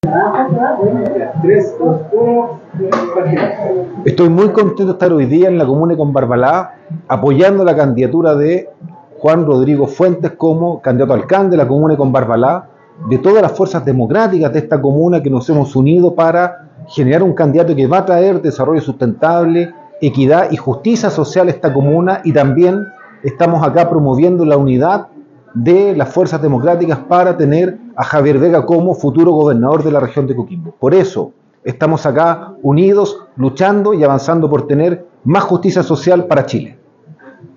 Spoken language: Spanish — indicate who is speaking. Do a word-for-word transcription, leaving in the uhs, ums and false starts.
Speaker 1: Estoy muy contento de estar hoy día en la comuna de Combarbalá apoyando la candidatura de Juan Rodrigo Fuentes como candidato a alcalde de la comuna de Combarbalá, de todas las fuerzas democráticas de esta comuna que nos hemos unido para generar un candidato que va a traer desarrollo sustentable, equidad y justicia social a esta comuna, y también estamos acá promoviendo la unidad de las fuerzas democráticas para tener a Javier Vega como futuro gobernador de la región de Coquimbo. Por eso estamos acá unidos, luchando y avanzando por tener más justicia social para Chile.